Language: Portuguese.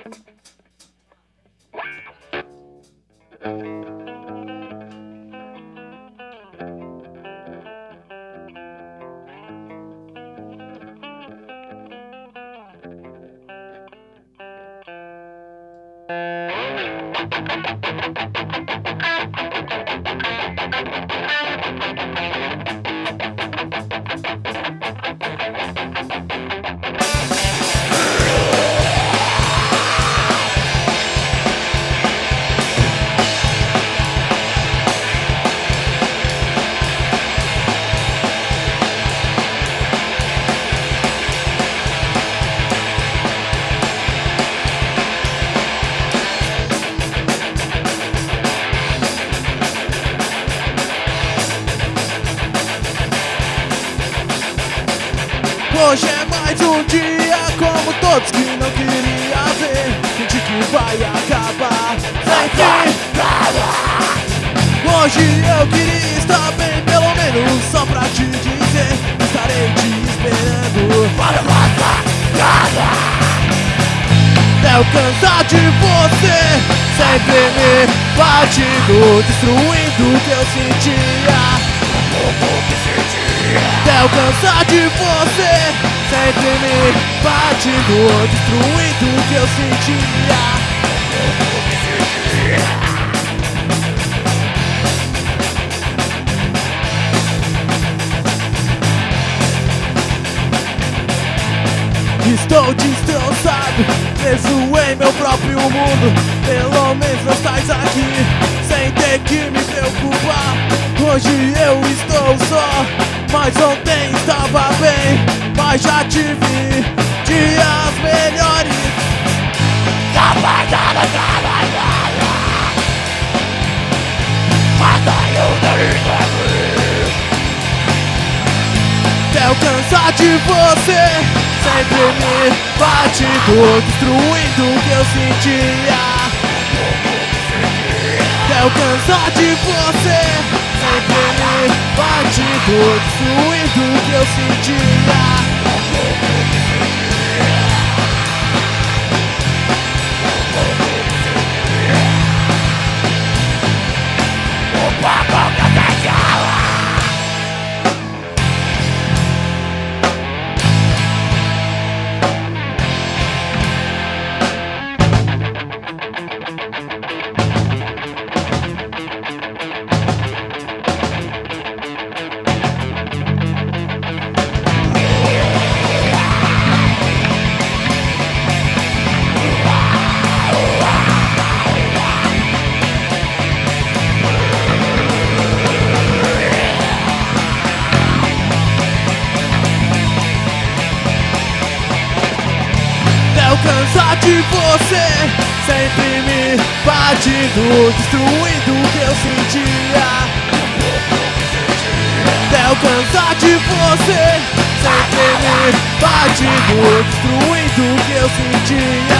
Hoje é mais um dia como todos que não queria ver. Gente que vai acabar sem fim. Hoje eu queria estar bem, pelo menos só pra te dizer. Estarei te esperando para matar. Até eu cansar de você, sempre me batindo, destruindo o que eu sentia. Até eu cansar de você, sempre me batindo, destruindo o que eu sentia. Estou destroçado, preso em meu próprio mundo. Pelo menos não estás aqui, sem ter que me preocupar. Hoje eu estou só, mas ontem estava bem. Mas já te vi dias melhores. Até eu cansar de você, sempre me batindo, destruindo o que eu sentia. Até eu cansar de você, sempre me batindo, destruindo o que eu sentia. Cansar de você, sempre me batindo, destruindo o que eu sentia. Até eu cansar de você, sempre me batindo, destruindo o que eu sentia.